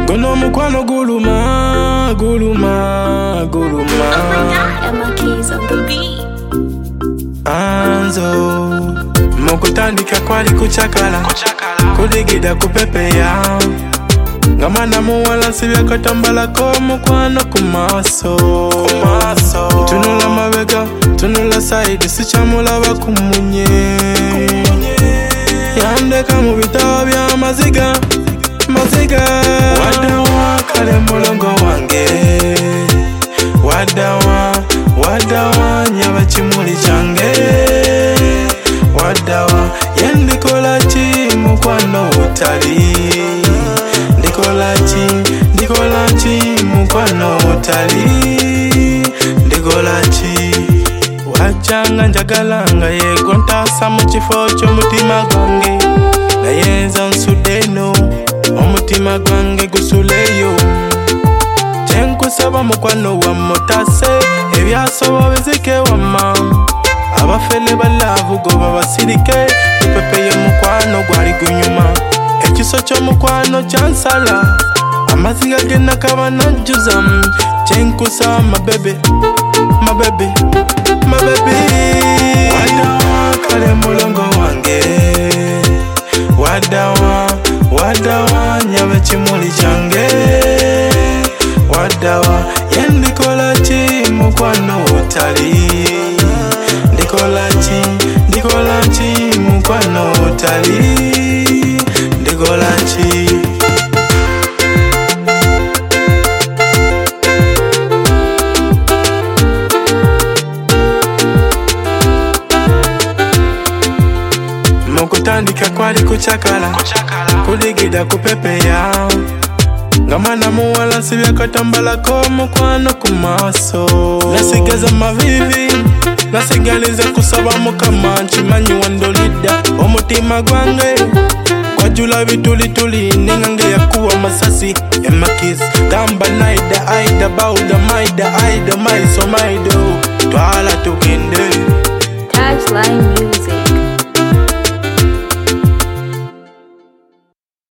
Guno mukwano guluma, guluma, guluma. Oh my God, and my keys on the beat. Anzo mukutandika kwali kuchakala kudigida kupepeya ngamana muwala nsibya katambala ko mukwano kumaso tunula mabega tunula side sichamulaba kumunye yandeka mu bitabo bya maziga wadawa kale mulongo wange wadawa nyaba kimuli change wadawa yendikola chi mukwano utali ndikola chi mukwano utali ndikola chi wachanga njagalanga yego ntasa mu kifo cy'omutima gwange nayenza nsudeno omutima gwange gusuleyo kusaba mukwano wa motase ebyasoba bizike wama abafele balavu goba basirike ipepeye mukwano gwari gunyuma ekiso cyo mukwano cyansala amaziga gena kaba najuza cyenkusa mabebe wadawa kale mulongo wange wadawa nyabe kimuli change wadawa yendikola chi mukwano utali ndikola chi mukwano utali ndikola chi mukutandika kwali kuchakala kudigida kupepeya ngamana muwala nsibya katambala ko mukwano kumaso nasigaza mavivi nasigaliza kusaba mukama nkimanyi wandolida omutima gwange gwajula bitulituli ningange yakuwa masasi emakisi gamba naida aida bauda maida aida maiso maido twala tugende Touchline Music.